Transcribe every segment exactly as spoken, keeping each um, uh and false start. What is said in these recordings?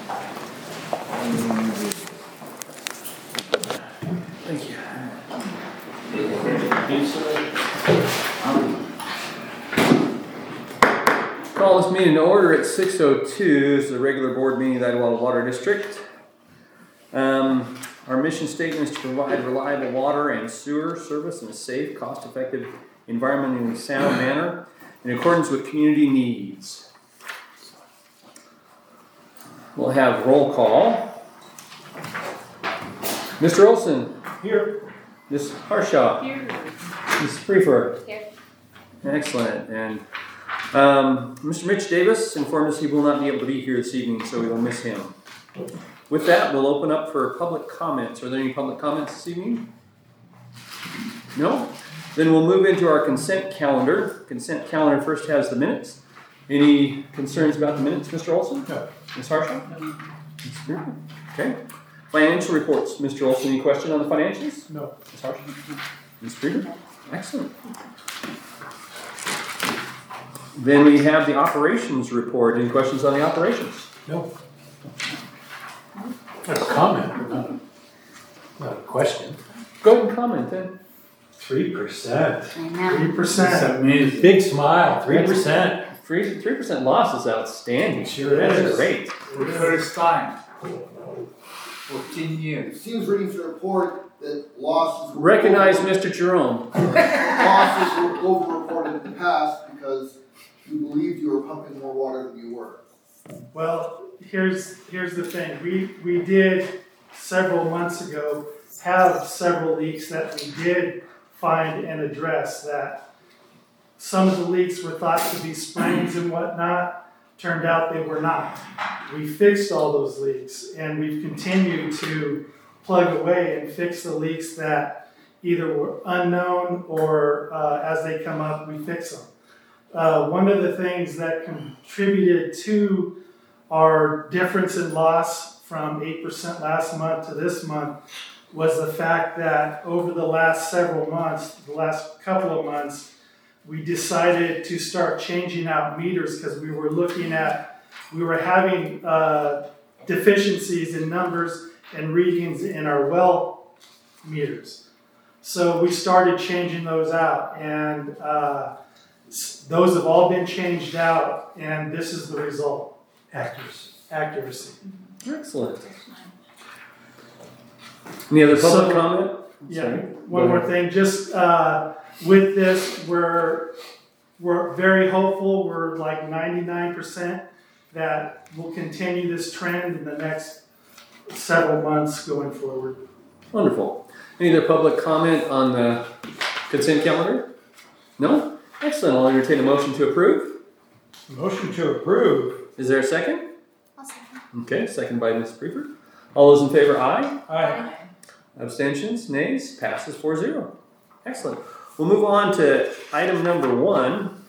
Thank you. Call this meeting to order at six oh two. This is a regular board meeting of the Idlewild Water District. Um, our mission statement is to provide reliable water and sewer service in a safe, cost-effective, environmentally sound manner in accordance with community needs. We'll have roll call. Mister Olson. Here. Miz Harshaw. Here. Miz Prefer. Here. Excellent. And um, Mister Mitch Davis informed us he will not be able to be here this evening, so we will miss him. With that, we'll open up for public comments. Are there any public comments this evening? No? Then we'll move into our consent calendar. Consent calendar first has the minutes. Any concerns about the minutes, Mister Olson? No. Miz Harshaw? Miz Prefer? Okay. Financial reports. Mister Olson, any question on the financials? No. Miz Harshaw? Miz Prefer? Excellent. Then we have the operations report. Any questions on the operations? No. A comment, but not, not a question. Go ahead and comment then. Three percent. I know. Three percent. Amazing. Big smile. Three percent. Three three percent loss is outstanding. Sure That's is. great. For the first time. Fourteen years. Seems reading from the report that losses were Recognize Mister Jerome. losses were over-reported in the past because you believed you were pumping more water than you were. Well, here's here's the thing. We we did several months ago have several leaks that we did find and address. That some of the leaks were thought to be springs and whatnot. Turned out they were not. We fixed all those leaks, and we've continued to plug away and fix the leaks that either were unknown or uh, as they come up, we fix them. Uh, one of the things that contributed to our difference in loss from eight percent last month to this month was the fact that over the last several months, the last couple of months, we decided to start changing out meters because we were looking at, we were having uh, deficiencies in numbers and readings in our well meters. So we started changing those out, and uh, those have all been changed out, and this is the result. Accuracy. Accuracy. Excellent. Any other public So, comment? Yeah, Sorry. one Go more ahead. thing. Just uh, with this, we're we're very hopeful. We're like ninety-nine percent that we'll continue this trend in the next several months going forward. Wonderful. Any other public comment on the consent calendar? No? Excellent. I'll entertain a motion to approve. Motion to approve. Is there a second? I'll second. Okay, second by Miz Prefer. All those in favor, aye. Aye. Abstentions, nays, passes four zero. Excellent. We'll move on to item number one.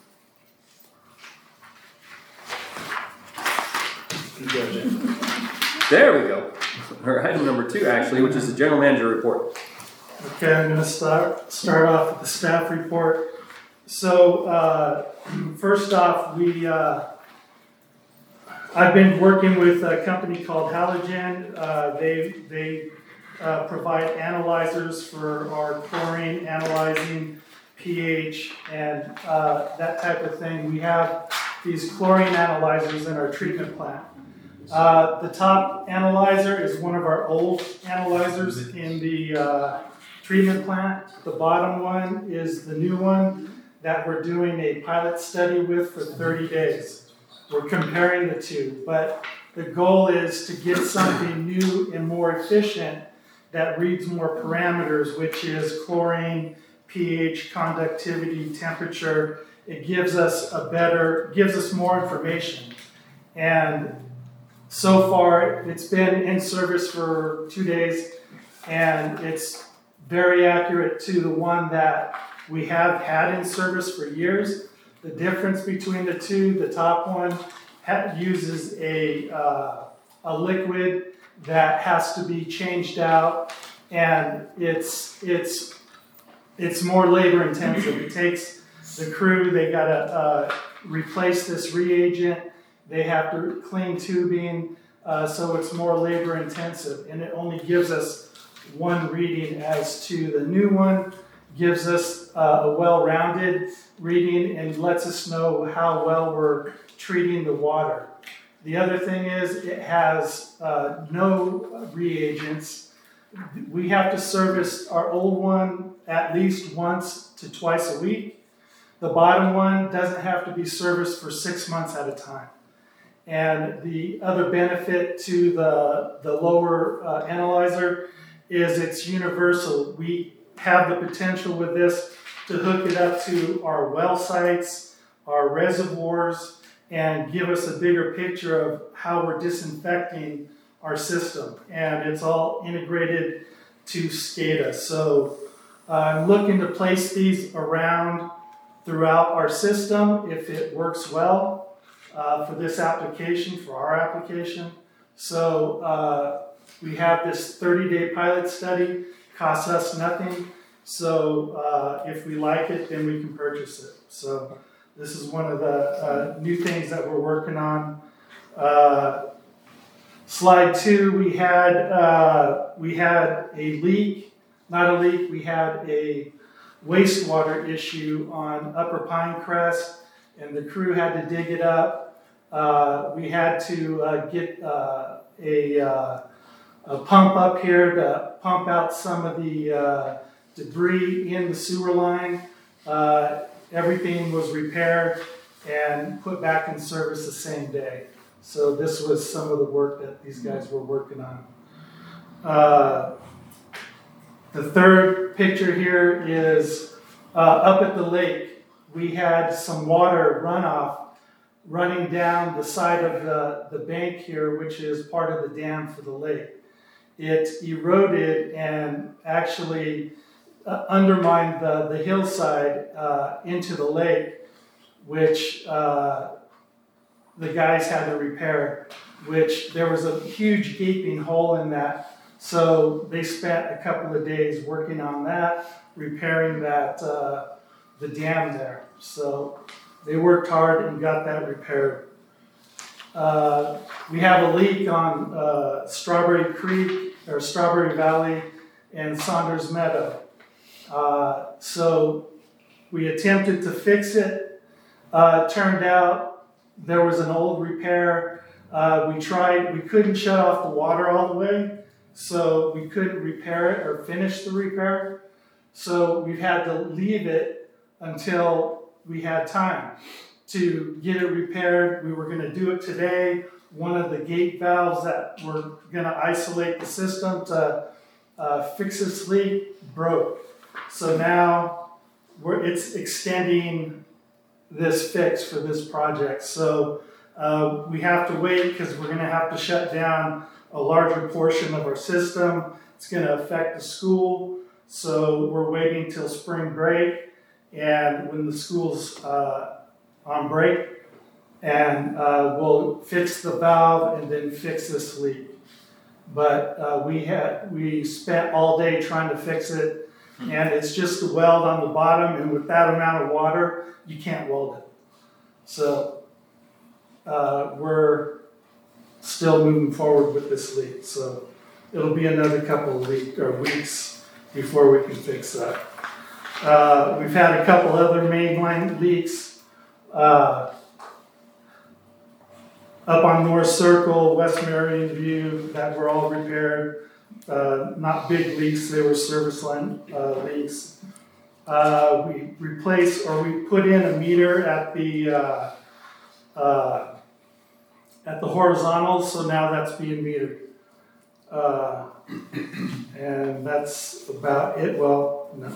There we go. Or item number two, actually, which is the general manager report. Okay, I'm going to start start off with the staff report. So uh, first off, we uh, I've been working with a company called Halogen. Uh, they they uh, provide analyzers for our chlorine analyzing, pH, and uh, that type of thing. We have these chlorine analyzers in our treatment plant. Uh, the top analyzer is one of our old analyzers in the uh, treatment plant. The bottom one is the new one that we're doing a pilot study with for thirty days. We're comparing the two, but the goal is to get something new and more efficient that reads more parameters, which is chlorine, pH, conductivity, temperature. It gives us a better, gives us more information. And so far, it's been in service for two days, and it's very accurate to the one that we have had in service for years. The difference between the two, the top one ha- uses a, uh, a liquid that has to be changed out, and it's it's it's more labor intensive. It takes the crew, they gotta uh, replace this reagent, they have to clean tubing, uh, so it's more labor intensive, and it only gives us one reading as to the new one, gives us uh, a well-rounded reading and lets us know how well we're treating the water. The other thing is it has uh, no reagents. We have to service our old one at least once to twice a week. The bottom one doesn't have to be serviced for six months at a time. And the other benefit to the, the lower uh, analyzer is it's universal. We have the potential with this to hook it up to our well sites, our reservoirs, and give us a bigger picture of how we're disinfecting our system. And it's all integrated to SCADA. So uh, I'm looking to place these around throughout our system if it works well uh, for this application, for our application. So uh, we have this thirty-day pilot study, costs us nothing. So uh, if we like it, then we can purchase it. So this is one of the uh, new things that we're working on. Uh, slide two, we had uh, we had a leak, not a leak. We had a wastewater issue on Upper Pinecrest, and the crew had to dig it up. Uh, we had to uh, get uh, a, uh, a pump up here to pump out some of the uh, debris in the sewer line. Uh, everything was repaired and put back in service the same day. So this was some of the work that these guys were working on. Uh, the third picture here is uh, up at the lake. We had some water runoff running down the side of the, the bank here, which is part of the dam for the lake. It eroded and actually uh, undermined the, the hillside uh, into the lake, which uh, the guys had to repair, which there was a huge gaping hole in that. So they spent a couple of days working on that, repairing that uh, the dam there. So they worked hard and got that repaired. Uh, we have a leak on uh, Strawberry Creek, or Strawberry Valley, and Saunders Meadow. Uh, so we attempted to fix it. Uh, it turned out there was an old repair. Uh, we tried, we couldn't shut off the water all the way, so we couldn't repair it or finish the repair. So we've had to leave it until we had time to get it repaired. We were going to do it today. One of the gate valves that were going to isolate the system to uh, fix this leak broke. So now we're, it's extending this fix for this project. So uh, we have to wait because we're going to have to shut down a larger portion of our system. It's going to affect the school. So we're waiting till spring break, and when the school's uh, on break, and uh, we'll fix the valve and then fix this leak. But uh, we had we spent all day trying to fix it, and it's just a weld on the bottom, and with that amount of water, you can't weld it. So uh, we're still moving forward with this leak. So it'll be another couple of week, or weeks before we can fix that. Uh, we've had a couple other mainline leaks. Uh, Up on North Circle, West Marion View, that were all repaired. Uh, not big leaks, they were service line uh, leaks. Uh, we replaced, or we put in a meter at the uh, uh, at the horizontal, so now that's being metered. Uh, and that's about it. Well, no.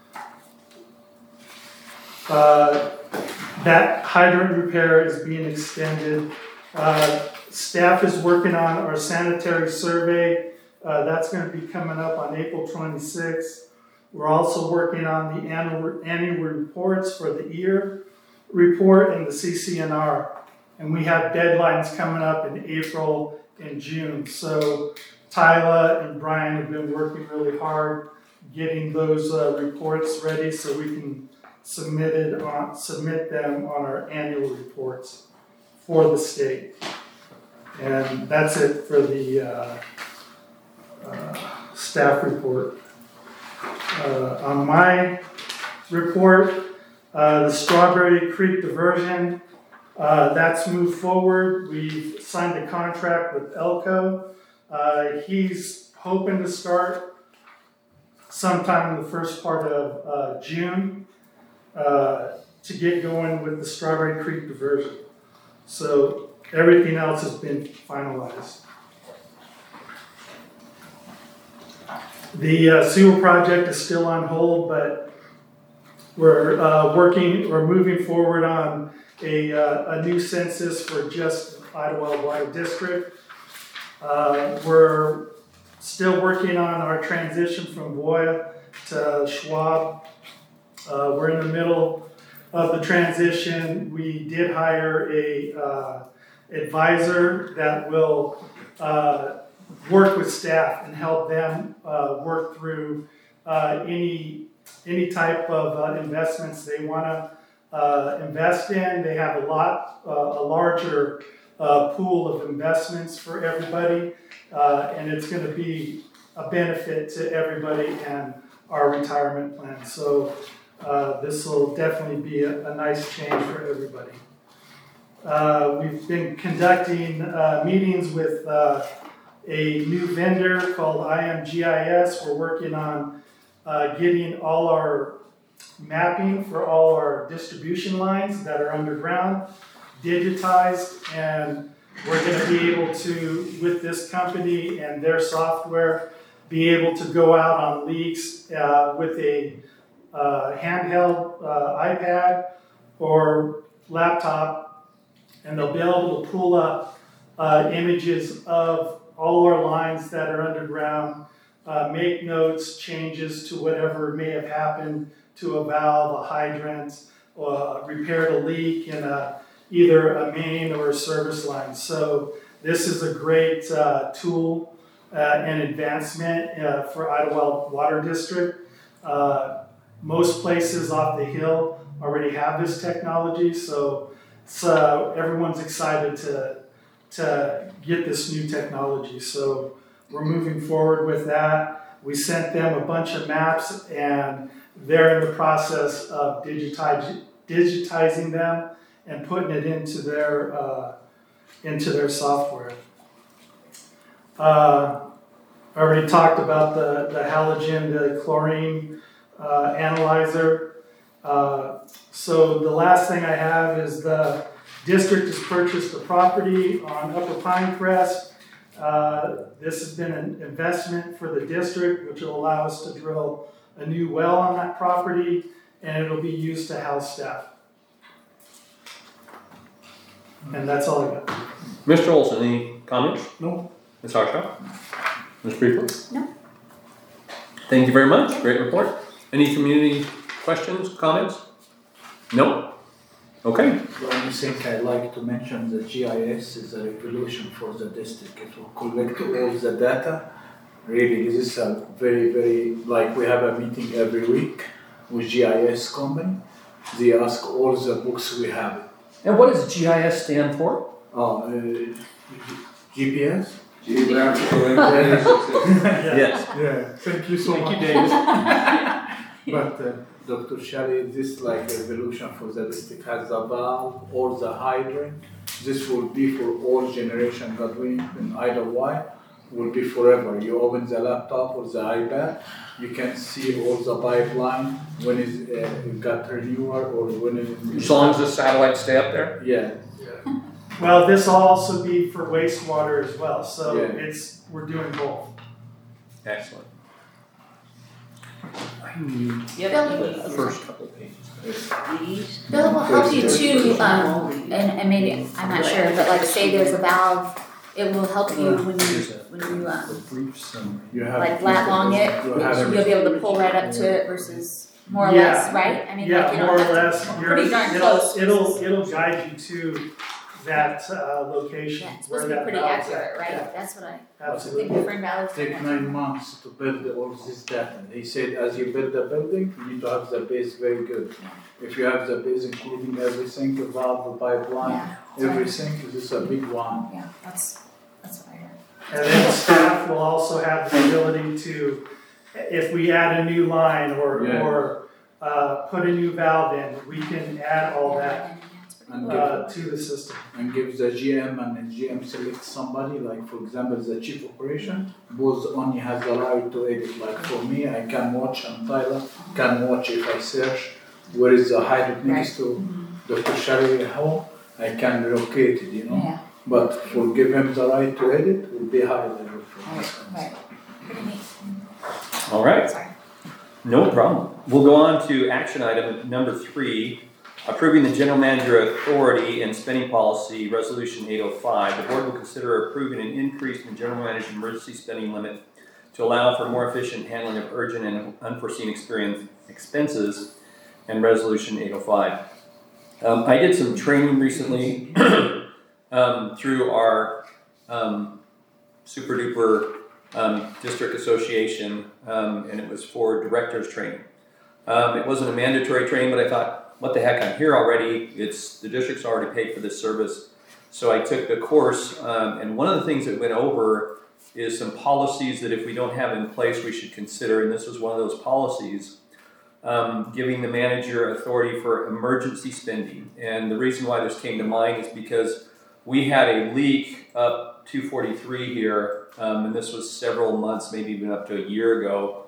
Uh, that hydrant repair is being extended. Uh, staff is working on our sanitary survey. Uh, that's going to be coming up on April twenty-sixth. We're also working on the annual, annual reports for the E A R report and the C C N R. And we have deadlines coming up in April and June. So Tyler and Brian have been working really hard getting those uh, reports ready so we can submit, it on, submit them on our annual reports for the state. And that's it for the uh, uh, staff report. Uh, on my report, uh, the Strawberry Creek diversion, uh, that's moved forward. We've signed a contract with Elko. Uh, he's hoping to start sometime in the first part of uh, June uh, to get going with the Strawberry Creek diversion. So everything else has been finalized. The uh, sewer project is still on hold, but we're uh, working, we're moving forward on a, uh, a new census for just Idlewild Water District. Uh, we're still working on our transition from Voya to Schwab. Uh, we're in the middle of the transition. We did hire a uh, advisor that will uh, work with staff and help them uh, work through uh, any any type of uh, investments they want to uh, invest in. They have a lot, uh, a larger uh, pool of investments for everybody, uh, and it's going to be a benefit to everybody and our retirement plan. So uh, this will definitely be a, a nice change for everybody. Uh, we've been conducting uh, meetings with uh, a new vendor called I M G I S. We're working on uh, getting all our mapping for all our distribution lines that are underground digitized, and we're going to be able to, with this company and their software, be able to go out on leaks uh, with a uh, handheld uh, iPad or laptop, and they'll be able to pull up uh, images of all our lines that are underground, uh, make notes, changes to whatever may have happened to a valve, a hydrant, or repaired a leak in a, either a main or a service line. So this is a great uh, tool uh, and advancement uh, for Idlewild Water District. Uh, most places off the hill already have this technology, so so everyone's excited to to get this new technology. So we're moving forward with that. We sent them a bunch of maps, and they're in the process of digitize, digitizing them and putting it into their uh, into their software. Uh, I already talked about the, the halogen, the chlorine uh, analyzer. Uh, so the last thing I have is the district has purchased a property on Upper Pinecrest. Uh, this has been an investment for the district, which will allow us to drill a new well on that property, and it'll be used to house staff. And that's all I got. Mister Olson, any comments? No. Miz Harshaw? Miz Prefer? No. Thank you very much. Great report. Any community questions, comments? No? Okay. The only thing I'd like to mention, the G I S is a revolution for the district. It will collect all the data. Really, this is a very, very, like we have a meeting every week with G I S company. They ask all the books we have. And what does G I S stand for? Oh, uh, G P S? Geographical information. Yes. Yeah, thank you so Thank much. you, David. But uh, Doctor Shelley, this like revolution for the district has the valve or the hydrant. This will be for all generation Godwin in either way, will be forever. You open the laptop or the iPad, you can see all the pipeline when it's uh, got renewal or when it As long as the satellites stay up there? yeah. Well, this will also be for wastewater as well, so Yeah. it's we're doing both. Excellent. Bill, First couple pages. Bill will help you too, um, and, and maybe, I'm not sure, but like say there's a valve, it will help you when you, when you, um, Brief summary. You have like lat long it, you have you'll be able to pull right up to it versus more or Yeah. less, right? I mean, Yeah, like you don't more or have to- less. You're- pretty darn it'll, close. It'll it'll guide you to that uh, location. Yeah, it's where supposed to be that pretty valve's accurate, at. right? Yeah, That's what I think absolutely. the friend Valley's take doing. nine months to build all this data. He said as you build the building, you need to have the base very good. If you have the base including everything, the valve, the pipeline, Yeah, that's right. everything, this is a big one. Yeah, that's, And then staff will also have the ability to, if we add a new line or, Yeah. or, uh, put a new valve in, we can add all that, And give, uh, to the system. and give the G M and the G M select somebody, like for example, the chief operation, both only has the right to edit. Like for me, I can watch and Tyler can watch if I search where is the hydrant next to Doctor Shari home, I can relocate it, you know. Yeah, But for give him the right to edit will be high level for right, us. right. Pretty neat. All right, Sorry. no problem. We'll go on to action item number three, approving the general manager authority and spending policy, resolution eight oh five. The board will consider approving an increase in the general manager's emergency spending limit to allow for more efficient handling of urgent and unforeseen experience expenses, and resolution eight oh five. Um, I did some training recently um, through our um, super duper um, district association, um, and it was for directors training. Um, it wasn't a mandatory training, but I thought, what the heck, I'm here already. It's the district's already paid for this service. So I took the course, um, and one of the things that went over is some policies that if we don't have in place, we should consider, and this was one of those policies, um, giving the manager authority for emergency spending. And the reason why this came to mind is because we had a leak up two forty-three here, um, and this was several months, maybe even up to a year ago.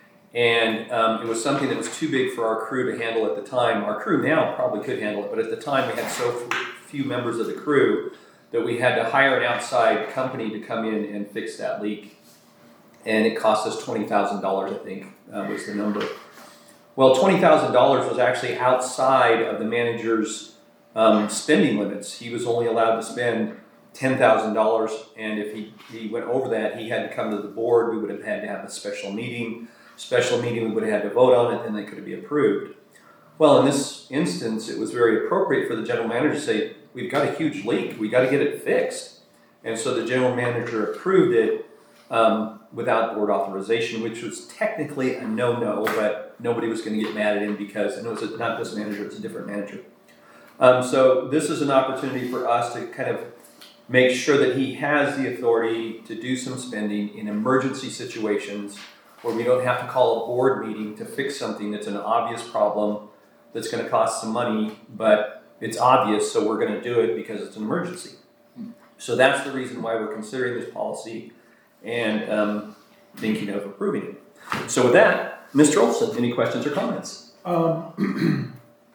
And um, it was something that was too big for our crew to handle at the time. Our crew now probably could handle it, but at the time we had so few members of the crew that we had to hire an outside company to come in and fix that leak. And it cost us twenty thousand dollars, I think, uh, was the number. Well, twenty thousand dollars was actually outside of the manager's um, spending limits. He was only allowed to spend ten thousand dollars, and if he, he went over that, he had to come to the board. We would have had to have a special meeting. Special meeting, we would have had to vote on it, and then it could be approved. Well, in this instance, it was very appropriate for the general manager to say, we've got a huge leak, we got to get it fixed. And so the general manager approved it um, without board authorization, which was technically a no-no, but nobody was going to get mad at him because, and it was not this manager, it's a different manager. Um, so this is an opportunity for us to kind of make sure that he has the authority to do some spending in emergency situations where we don't have to call a board meeting to fix something that's an obvious problem that's going to cost some money, but it's obvious, so we're going to do it because it's an emergency. So that's the reason why we're considering this policy and um, thinking of approving it. So with that, Mister Olson, any questions or comments? Um,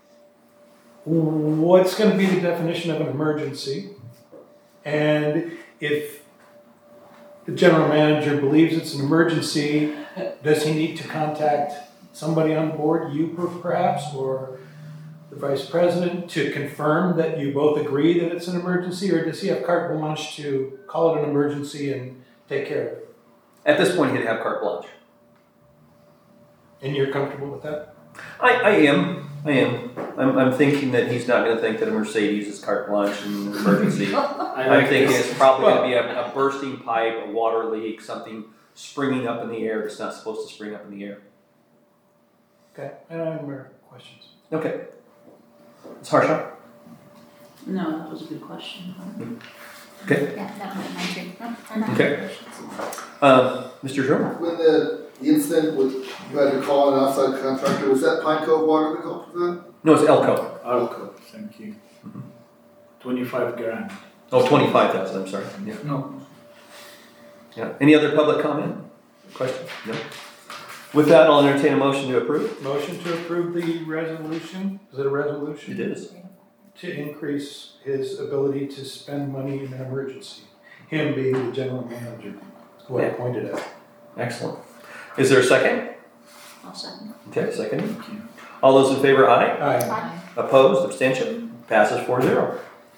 what's going to be the definition of an emergency? And if the general manager believes it's an emergency, does he need to contact somebody on board, you perhaps, or the vice president, to confirm that you both agree that it's an emergency, or does he have carte blanche to call it an emergency and take care of it? At this point, he'd have carte blanche. And you're comfortable with that? I, I am. I am. I'm, I'm thinking that he's not going to think that a Mercedes is carte blanche in an emergency. I'm thinking it's probably going to be a, a bursting pipe, a water leak, something springing up in the air that's not supposed to spring up in the air. Okay, I don't have more questions. Okay. It's Harsha. No, that was a good question. Okay. Yeah, that was my turn. Oh, I don't have Okay. any questions. Um, Mister Sherman. When the, the incident with, you had to call an outside contractor, was that Pine Cove Water that helped with that? No, it's Elko. Alco, thank you. Twenty-five grand. Oh, twenty-five thousand. I'm sorry. Yeah. No. Yeah. Any other public comment? Question? No. With that, I'll entertain a motion to approve. Motion to approve the resolution, is it a resolution? It is. To increase his ability to spend money in an emergency, him being the general manager, who I Yeah. pointed at. Excellent. Is there a second? I'll second. Okay, second. All those in favor, aye. Aye. Bye. Opposed, abstention, passes four zero.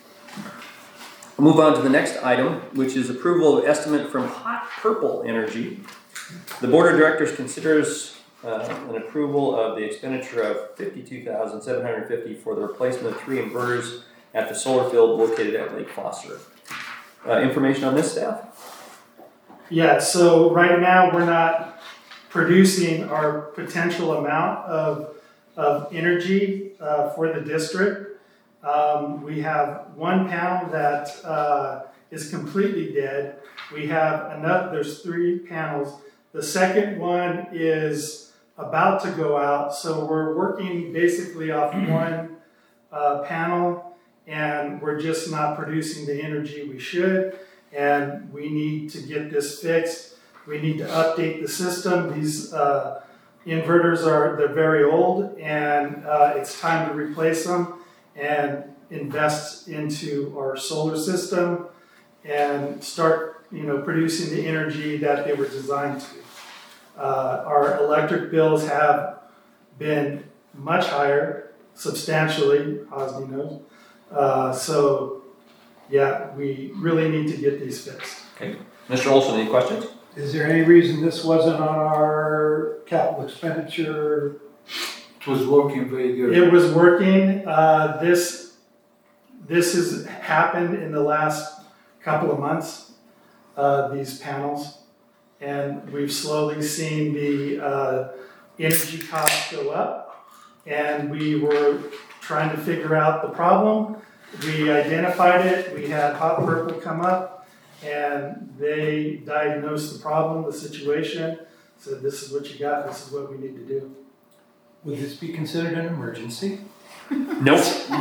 We'll move on to the next item, which is approval of estimate from Hot Purple Energy. The Board of Directors considers uh, an approval of the expenditure of fifty-two thousand seven hundred fifty dollars for the replacement of three inverters at the solar field located at Lake Foster. Uh, information on this, staff? Yeah, so right now we're not producing our potential amount of, of energy uh, for the district. Um, we have one panel that uh, is completely dead. We have enough, there's three panels. The second one is about to go out, so we're working basically off one uh, panel, and we're just not producing the energy we should, and we need to get this fixed. We need to update the system. These uh, inverters are, they're very old, and uh, it's time to replace them and invest into our solar system and start, you know, producing the energy that they were designed to. Uh, our electric bills have been much higher, substantially, Osni knows. Uh, so, yeah, we really need to get these fixed. Okay. Mister Olson, any questions? Is there any reason this wasn't on our capital expenditure? It was working very good. It was working. Uh, this, this has happened in the last couple of months, uh, these panels. And we've slowly seen the uh, energy costs go up, and we were trying to figure out the problem. We identified it, we had Hot Purple come up, and they diagnosed the problem, the situation, said this is what you got, this is what we need to do. Would this be considered an emergency? Nope.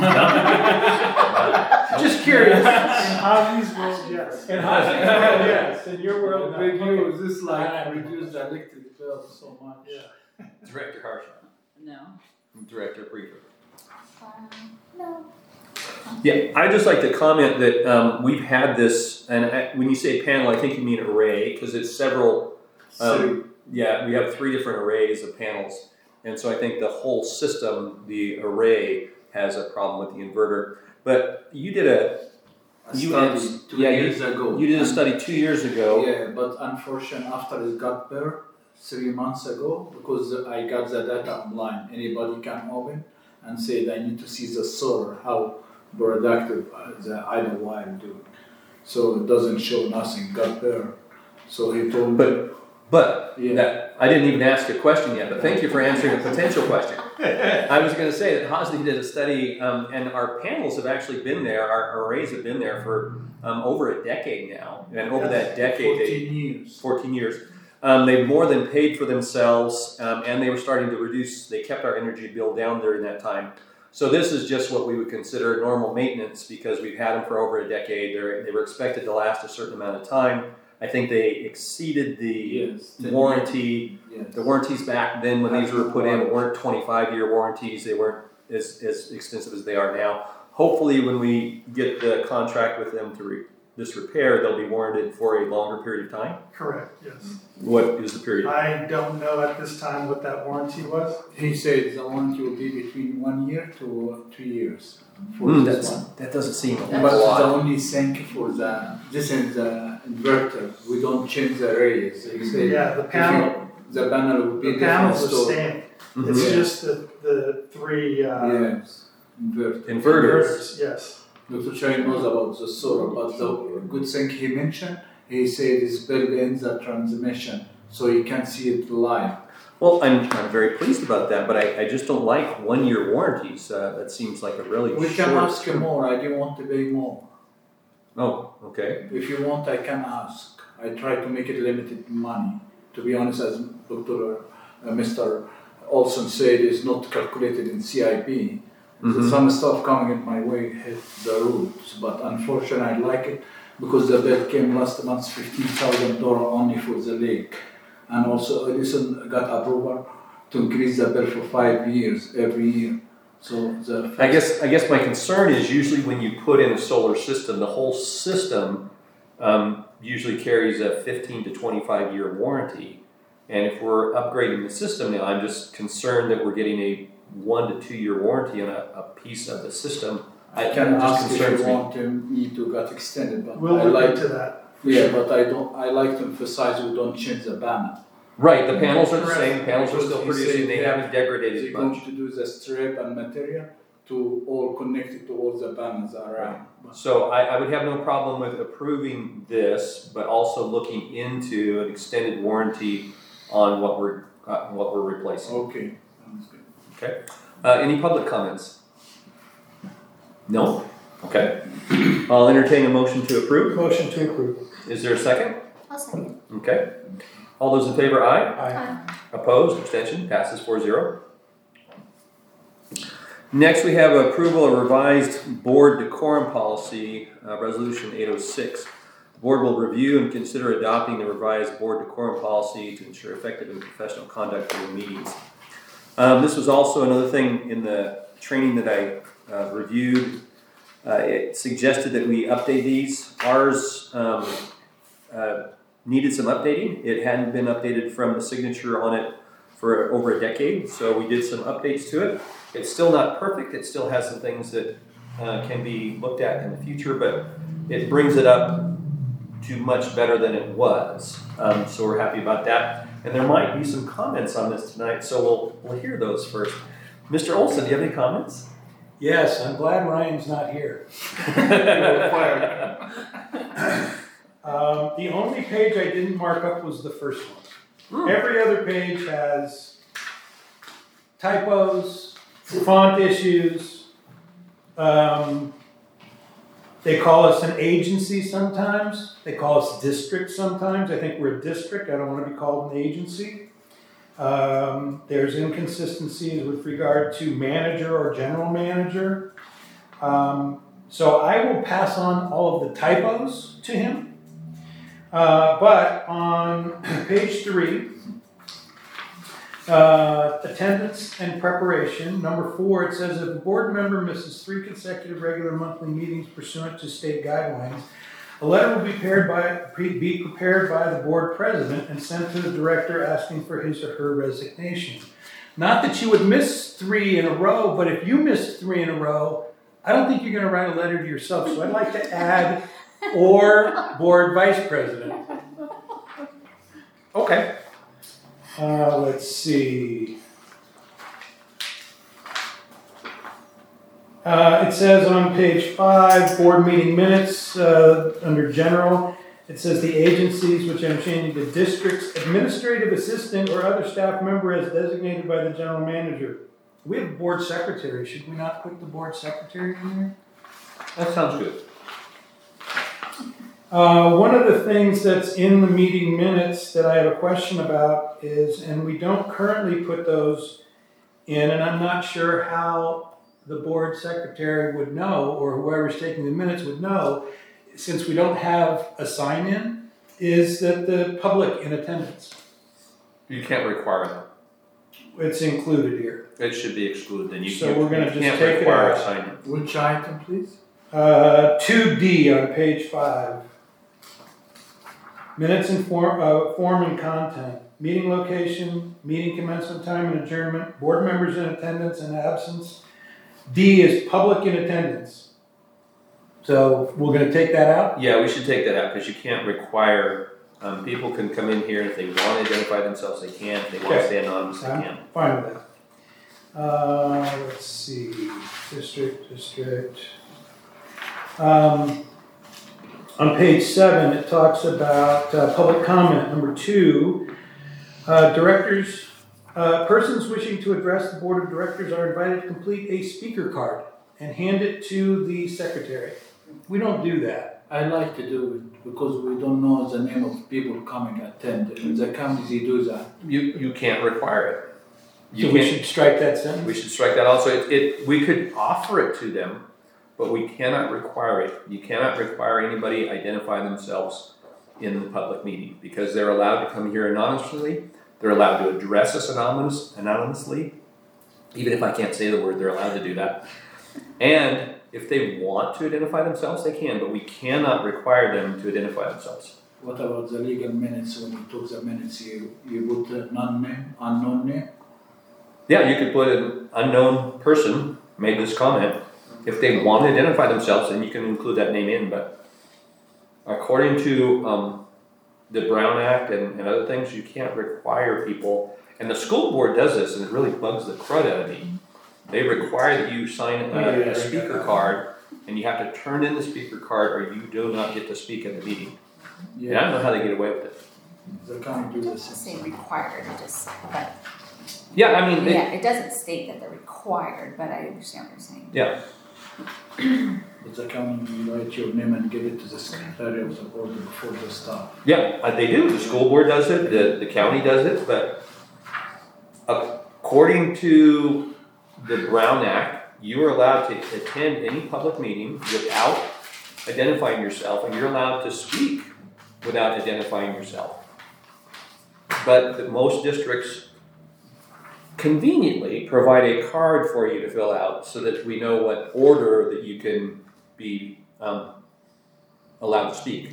Just curious. In Javi's world, yes. In Javi's world, yes. In your world, no. Big use, this like reduce the electric bill so much. Yeah. Director Harshaw. No. Director Prefer. Um, no. Yeah, I'd just like to comment that um, we've had this, and I, when you say panel, I think you mean array, because it's several, um, yeah, we have three different arrays of panels. And so I think the whole system, the array, has a problem with the inverter. But you did a, A you study had- two yeah, you- years ago. you did a And- study two years ago. Yeah, but unfortunately, after it got better three months ago, because I got the data online, anybody can open and say I need to see the solar, how productive uh, the idle wire do. So it doesn't show nothing, got better. So he told me, But, but, yeah, that, I didn't even ask a question yet, but thank you for answering a potential question. I was going to say that Hosni did a study, um, and our panels have actually been there, our arrays have been there for um, over a decade now. And over that decade, they, fourteen years. fourteen years, um, they've more than paid for themselves, um, and they were starting to reduce, they kept our energy bill down during that time. So this is just what we would consider normal maintenance, because we've had them for over a decade. They're, they were expected to last a certain amount of time. I think they exceeded the Yes. ten warranty. Yes. The warranties back then when these were put in weren't twenty-five year warranties. They weren't as, as extensive as they are now. Hopefully when we get the contract with them to re, this repair, they'll be warranted for a longer period of time. Correct, yes. What is the period? I don't know at this time what that warranty was. He said the warranty will be between one year to two years for Mm, this that's, one. that doesn't seem a But lot. the only thing for the, this is the inverter, we don't change the arrays. He said Yeah, the if panel, you- the panel will be the different. panels are So, staying. Mhm. It's Yeah. just the, the three uh, yes, inverter. Inverters. inverters, yes. Doctor Chai knows about the solar, but the good thing he mentioned, he said is built in the transmission, so you can see it live. Well, I'm, I'm very pleased about that, but I, I just don't like one year warranties. Uh, that seems like a really We short. can ask him more, I didn't want to pay more. Oh, okay. If you want, I can ask. I try to make it limited money. To be honest, as Doctor Uh, Mister Olson said, it's not calculated in C I P. Mhm. Some stuff coming in my way hit the roots, but unfortunately I like it because the bill came last month fifteen thousand dollars only for the lake. And also Edison got approval to increase the bill for five years every year. So the I guess I guess my concern is usually when you put in a solar system, the whole system um, usually carries a fifteen to twenty-five year warranty. And if we're upgrading the system now, I'm just concerned that we're getting a one to two year warranty on a, a piece of the system. I can It just ask if concerns you me. want to, me to get extended, but We'll I look like into that. yeah, but I don't. I like to emphasize we don't change the panel. Right, the panels are the Correct. same, panels are still Because you producing, say they they- haven't degraded They're much. going to do the strip and material to all connected to all the panels around. So I, I would have no problem with approving this, but also looking into an extended warranty on what we're, uh, what we're replacing. Okay, sounds good. Uh, any public comments? No? Okay. I'll entertain a motion to approve. Motion to approve. Is there a second? I'll second. Okay. All those in favor, aye. Aye. Opposed, abstention, passes four zero. Next, we have approval of revised board decorum policy, uh, resolution eight oh six. The board will review and consider adopting the revised board decorum policy to ensure effective and professional conduct during meetings. Um, this was also another thing in the training that I uh, reviewed. Uh, it suggested that we update these. Ours um, uh, needed some updating. It hadn't been updated from the signature on it for over a decade, so we did some updates to it. It's still not perfect. It still has some things that uh, can be looked at in the future, but it brings it up to much better than it was. Um, so we're happy about that. And there might be some comments on this tonight, so we'll we'll hear those first. Mister Olson, do you have any comments? Yes, I'm glad Ryan's not here. Um, the only page I didn't mark up was the first one. Hmm. Every other page has typos, font issues. Um, they call us an agency sometimes. They call us district sometimes. I think we're a district. I don't want to be called an agency. Um, there's inconsistencies with regard to manager or general manager. Um, so I will pass on all of the typos to him. Uh, but on page three, uh, attendance and preparation, number four, it says if a board member misses three consecutive regular monthly meetings pursuant to state guidelines, a letter will be prepared by, be prepared by the board president and sent to the director asking for his or her resignation. Not that you would miss three in a row, but if you missed three in a row, I don't think you're going to write a letter to yourself. So I'd like to add or board vice president. Okay. Uh, let's see. Uh, it says on page five, board meeting minutes, uh, under general, it says the agencies, which I'm changing to district's administrative assistant or other staff member as designated by the general manager. We have a board secretary. Should we not put the board secretary in there? That sounds good. Uh, one of the things that's in the meeting minutes that I have a question about is, and we don't currently put those in, and I'm not sure how the board secretary would know, or whoever's taking the minutes would know, since we don't have a sign-in, is that the public in attendance. You can't require that. It's included here. It should be excluded. Then you So can't, we're gonna you just can't take it require out. a sign-in. Which item, please? Uh, two D on page five. Minutes and form, uh, form and content. Meeting location, meeting commencement time and adjournment, board members in attendance and absence. D is public in attendance. So we're gonna take that out? Yeah, we should take that out because you can't require, um, people can come in here if they want to identify themselves, they can. If they want to Okay. stay anonymous, they I'm can. fine with that. Uh, let's see, district, district. Um, on page seven, it talks about uh, public comment. Number two, uh, directors, uh, persons wishing to address the board of directors are invited to complete a speaker card and hand it to the secretary. We don't do that. I like to do it because we don't know the name of people coming attend. If the committee do that. You, you can't require it. You So we can't- should strike that sentence? We should strike that also. It, it, we could offer it to them, but we cannot require it. You cannot require anybody identify themselves in the public meeting because they're allowed to come here anonymously. They're allowed to address us anonymous, anonymously. Even if I can't say the word, they're allowed to do that. And if they want to identify themselves, they can, but we cannot require them to identify themselves. What about the legal minutes? When you took the minutes, you, you put the non-name, unknown name? Yeah, you could put an unknown person made this comment. If they want to identify themselves, then you can include that name in. But according to um, the Brown Act and, and other things, you can't require people. And the school board does this, and it really bugs the crud out of me. They require that you sign a, a speaker card, and you have to turn in the speaker card, or you do not get to speak at the meeting. And I don't know how they get away with it. The county do It the doesn't same. say required, it just, but, Yeah, I mean, they, yeah, it doesn't state that they're required, but I understand what you're saying. yeah. Does the county write your name and give it to the secretary of the board before they start? Yeah, uh, they do. The school board does it, the, the county does it, but according to the Brown Act, you are allowed to attend any public meeting without identifying yourself, and you're allowed to speak without identifying yourself. But the, most districts conveniently provide a card for you to fill out so that we know what order that you can be um, allowed to speak.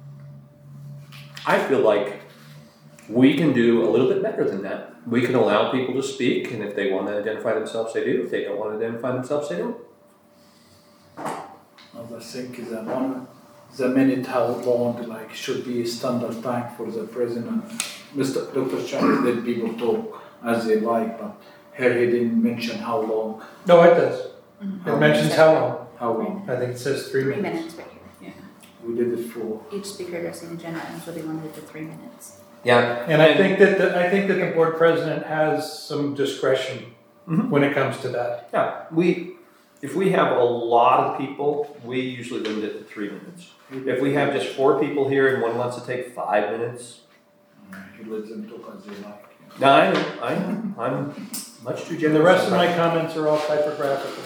I feel like we can do a little bit better than that. We can allow people to speak, and if they want to identify themselves, they do. If they don't want to identify themselves, they don't. Another thing is that one, the minute how long, like, should be standard time for the president. Mister Doctor Chan, let people talk as they like, but here he didn't mention how long. No, it does. Mhm. It mentions how long. How long? I think it says three Three minutes. minutes right here. We did it for. Each speaker addressing the agenda items will be limited to three minutes. Yeah, And I think that, the- I think that the board president has some discretion Mhm. when it comes to that. yeah. We, if we have a lot of people, we usually limit it to three minutes. If we have just four people here and one wants to take five minutes, He lets them talk as they like. no, I know, I know, I'm much too And generous. the rest of my comments are all typographical.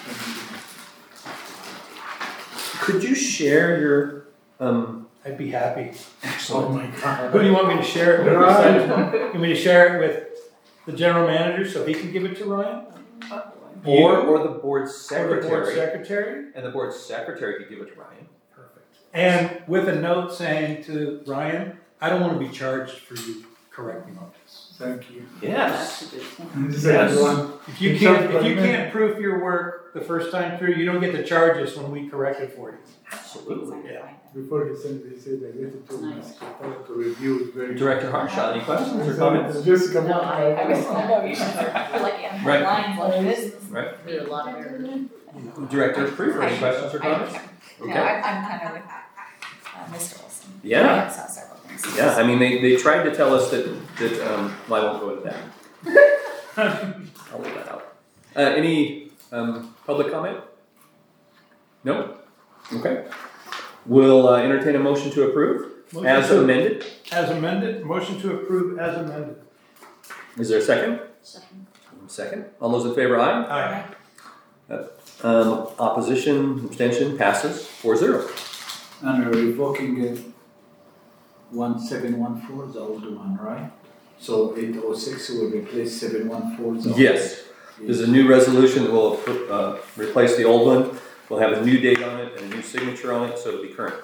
Could you share your, um, I'd be happy. Oh my God. Who do you want me to share it with? besides- You want me to share it with the general manager so he can give it to Ryan? or, You? or the board Or the board secretary, secretary? and the board secretary could give it to Ryan. Perfect. And with a note saying to Ryan, I don't want to be charged for you correcting on this. Thank you. Yes. That's a good thing. This is Yes. everyone. If you can't, if you can't proof your work the first time through, you don't get to charge us when we correct it for you. Absolutely. Yeah. Before he sent, he said, I waited to my secretary to review it very. Director Harshaw, any questions or comments? Jessica, No, I, I was, I know, you should, you're lucky I'm Right. lines like this. Right. Made a lot of errors. Director Prefer, any questions or comments? No, Okay. I'm, I'm kind of with uh, Mister Wilson. Yeah. I saw several things. Yeah, I mean, they, they tried to tell us that, that, um, well, I won't go into that. I'll leave that out. Uh, any, um, public comment? No? Okay. We'll, uh, entertain a motion to approve Motion as to- amended. As amended, motion to approve as amended. Is there a second? Second. Second. All those in favor, aye? Aye. Um, opposition, abstention, passes four zero. And we're revoking it one seven one four, the old one, right? So eight oh six will replace seven one four. Yes. There's a new resolution that will, uh, replace the old one. We'll have a new date on it and a new signature on it, so it'll be current.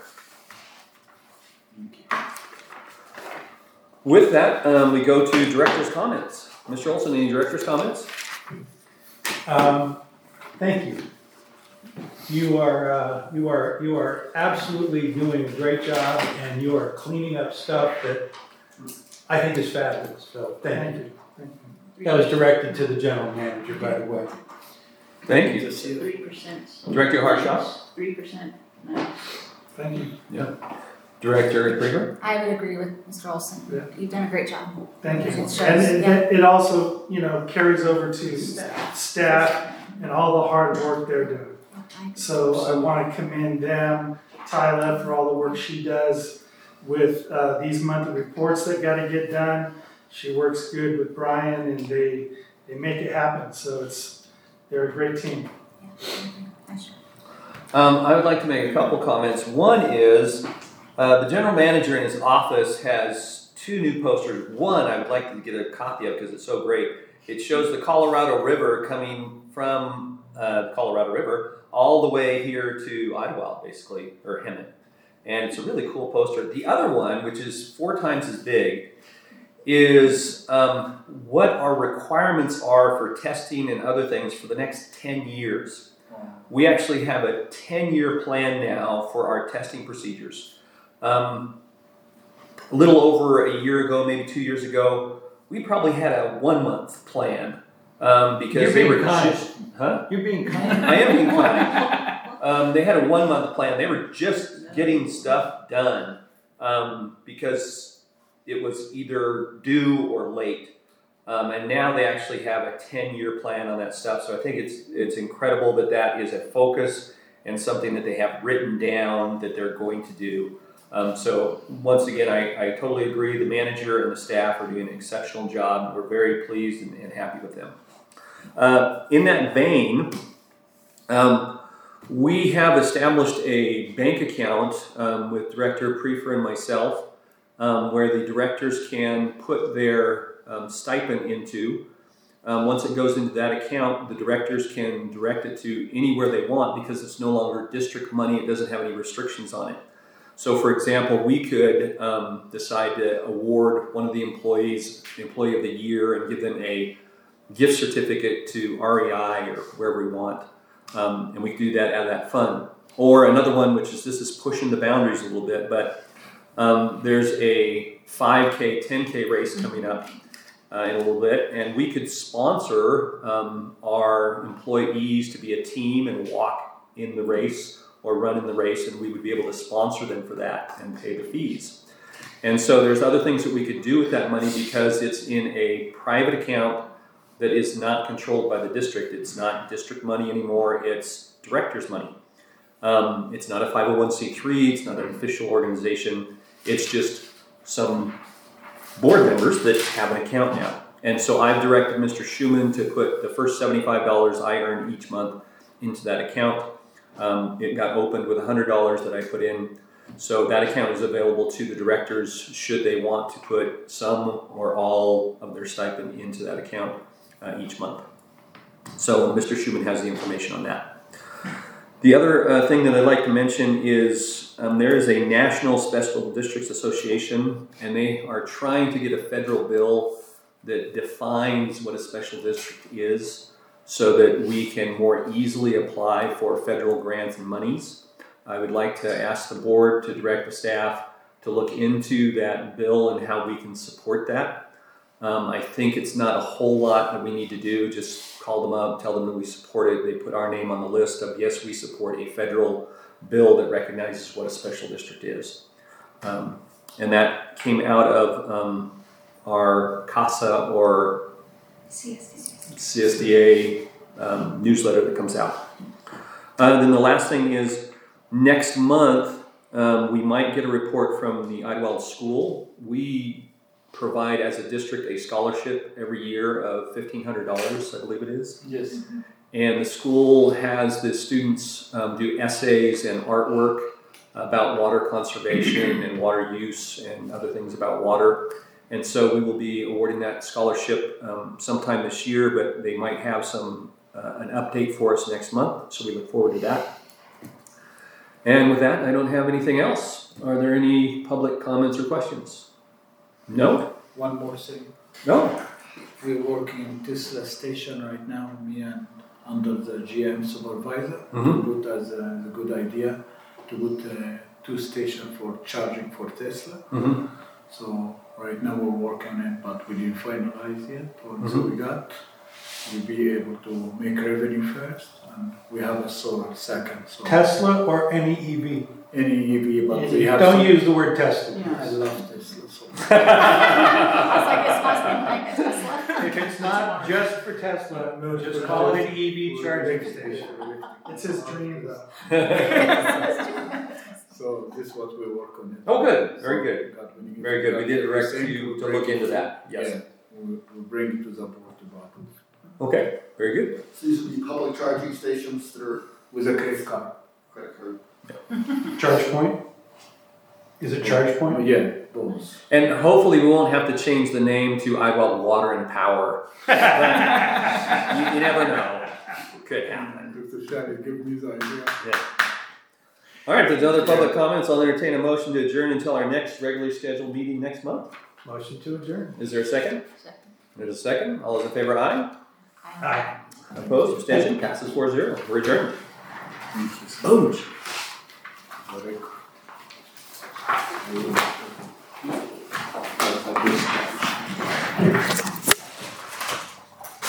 With that, um, we go to director's comments. Mister Olson, any director's comments? Um, thank you. You are, uh, you are, you are absolutely doing a great job, and you are cleaning up stuff that I think is fabulous, so thank you. That was directed to the general manager, by the way. Thank you. Three percent. Director Harshaw? Three percent. No. Thank you. Director Krieger? I would agree with Mister Olson. Yeah. You've done a great job. Thank you. It shows, And it, yeah. it also, you know, carries over to staff and all the hard work they're doing. So I want to commend them, Tyla, for all the work she does with uh, these monthly reports that got to get done. She works good with Brian, and they they make it happen. So it's they're a great team. Um, I would like to make a couple comments. One is, uh, the general manager in his office has two new posters. One I would like to get a copy of because it's so great. It shows the Colorado River coming from uh, Colorado River all the way here to Idlewild, basically, or Hemet. And it's a really cool poster. The other one, which is four times as big, is um, what our requirements are for testing and other things for the next ten years. We actually have a ten-year plan now for our testing procedures. Um, a little over a year ago, maybe two years ago, we probably had a one-month plan um, because You're they being were kind. just, huh? You're being kind. I am being kind. Um, they had a one-month plan. They were just getting stuff done um, because it was either due or late. Um, and now they actually have a ten-year plan on that stuff. So I think it's it's incredible that that is a focus and something that they have written down that they're going to do. Um, so once again, I, I totally agree. The manager and the staff are doing an exceptional job. We're very pleased and, and happy with them. Uh, in that vein, um, we have established a bank account um, with Director Prefer and myself, um, where the directors can put their um, stipend into. Um, once it goes into that account, the directors can direct it to anywhere they want because it's no longer district money. It doesn't have any restrictions on it. So, for example, we could um, decide to award one of the employees the Employee of the Year and give them a gift certificate to R E I or wherever we want, um, and we can do that out of that fund. Or another one, which is this is pushing the boundaries a little bit, but um, there's a five K, ten K race coming up uh, in a little bit, and we could sponsor um, our employees to be a team and walk in the race or run in the race, and we would be able to sponsor them for that and pay the fees. And so there's other things that we could do with that money because it's in a private account that is not controlled by the district. It's not district money anymore, it's director's money. Um, it's not a five oh one c three, it's not an official organization, it's just some board members that have an account now. And so I've directed Mister Schuman to put the first seventy-five dollars I earn each month into that account. Um, it got opened with one hundred dollars that I put in. So that account is available to the directors should they want to put some or all of their stipend into that account uh, each month. So Mister Schuman has the information on that. The other uh, thing that I'd like to mention is um, there is a National Special Districts Association, and they are trying to get a federal bill that defines what a special district is, so that we can more easily apply for federal grants and monies. I would like to ask the board to direct the staff to look into that bill and how we can support that. Um, I think it's not a whole lot that we need to do. Just call them up, tell them that we support it. They put our name on the list of, yes, we support a federal bill that recognizes what a special district is. Um, and that came out of um, our CASA or C S D A um, newsletter that comes out. Uh, then the last thing is next month um, we might get a report from the Idlewild School. We provide as a district a scholarship every year of fifteen hundred dollars, I believe it is. Yes. And the school has the students um, do essays and artwork about water conservation and water use and other things about water. And so we will be awarding that scholarship um, sometime this year, but they might have some uh, an update for us next month, so we look forward to that. And with that, I don't have anything else. Are there any public comments or questions? No? One more thing. No? We're working in Tesla station right now, me and under the G M supervisor, Mm-hmm. to put as a, a good idea to put uh, two stations for charging for Tesla. Mm-hmm. So right now we're working on it, but we didn't finalize yet. Or so Mhm. we got, we'll be able to make revenue first, and we have a solar second. So Tesla or any E V? any E V, but we have. Don't some- use the word Tesla. I love Tesla. So. I was like, it's nothing like a Tesla. If it's not just for Tesla, we'll just call it an E V charging station. It's his dream though. So this is what we work on it. Oh, good. Very good. God, when you Very good. We did direct everything, you we to bring look it- into that. Yes. Yeah, we'll, we'll bring it to the board to approve. Okay. Very good. So these would be public charging stations that are With a credit card. credit card. Charge point? Is it charge point? Yeah, both. And hopefully we won't have to change the name to Idlewild Water and Power. you, you never know. Could happen. Doctor Shari, give me the idea. All right, if there's other public comments, I'll entertain a motion to adjourn until our next regularly scheduled meeting next month. Motion to adjourn. Is there a second? Second. There's a second. All those in favor, aye. Aye. Opposed, abstention, passes four zero. We're adjourned. Thank you so Boom. much. Very cool.